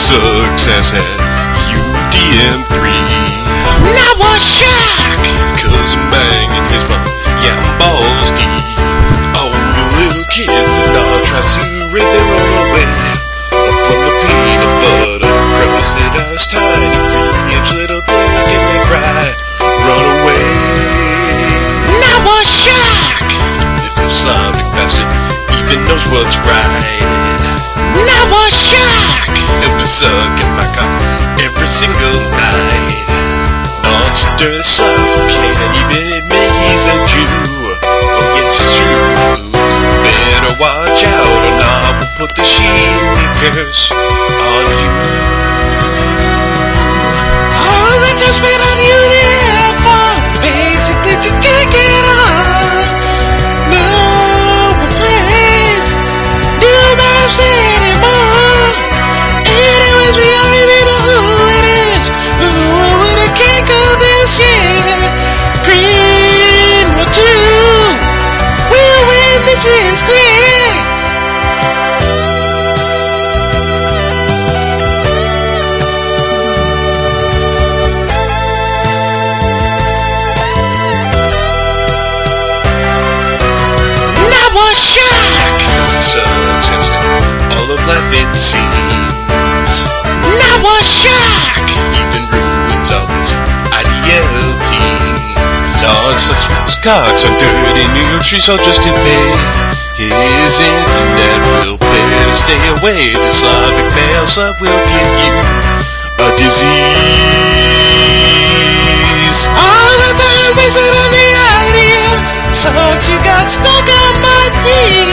success at UDM3. Now what's shock? Cause I'm banging his mom, yeah, I'm balls deep. All the little kids and all tries to rape their own away from the peanut butter crumbs that us tiny 3-inch little thing, and they cry, run away. Now what's shock? If the Slavic bastard even knows what's right. Now what's shock? He'll be sucking my cock every single night. Non-dirty Slav can't even admit he's a Jew. Oh yes, it's true. Better watch out or not, we'll put the Sheely curse on you. All that you spit on you there for basically to take it on. No complaints, no maps anymore. Anyways, we already know who it is. Who would have can't go this year? Green will do. We'll win, this is clear. Now what's shock? Cause it sucks and all of life it seems. Now what's shock? Even ruins all his IDL teams. All such cocks are dirty nutri, so just to pay his internet will better stay away. The Slavic male slut will give you a disease. All the time wasted on the idea. Thought you got stuck on my teeth.